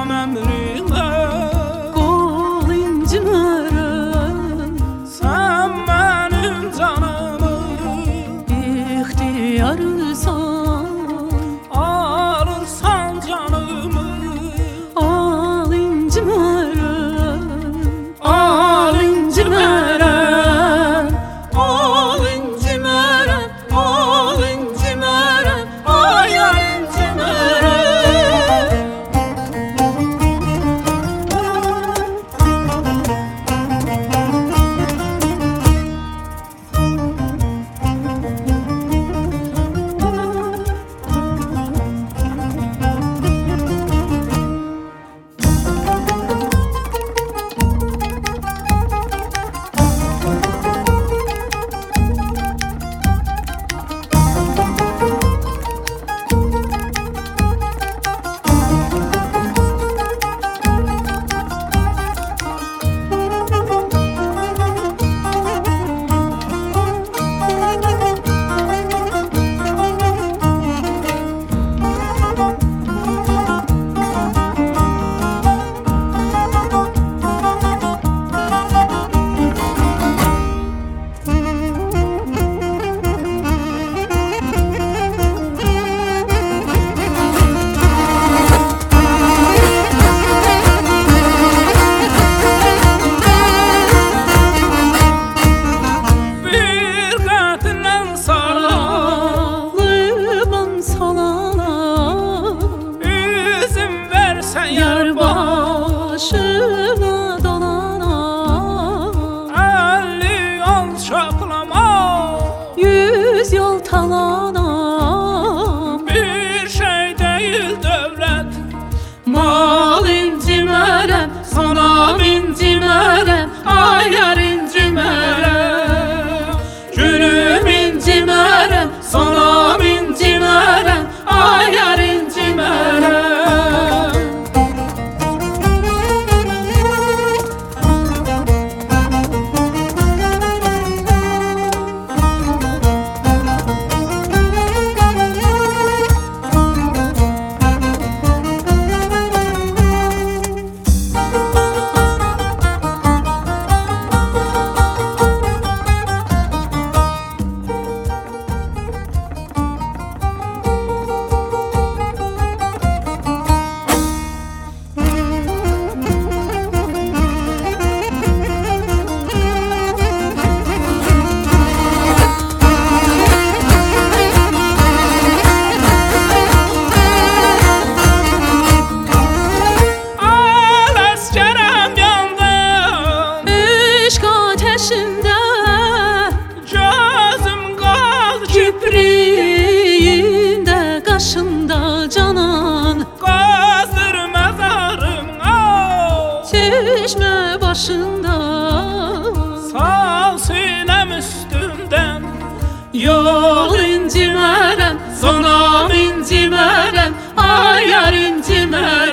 Qoyam əmrinə qol incimərəm, sən mənim canımı ixtiyarırsan, alırsan canımı. al incimərəm, Al incimərəm, al incimərəm, al incimərəm, ay al incimərəm. yar başına dolana, 50 yol çaplama, 100 yol talana, bir şey değil devlet. mal incimərəm, sana incimərəm, ay yar incimərəm, gülüm incimərəm, sana incimərəm, ay yar incimərəm. Ateşinde Gözüm qaldı kipriyinde, qaşında canan, qazır məzarım, çeşme başında, sal sinəm üstümdən. yol incimərəm, sana incimərəm, ay yar incimərəm.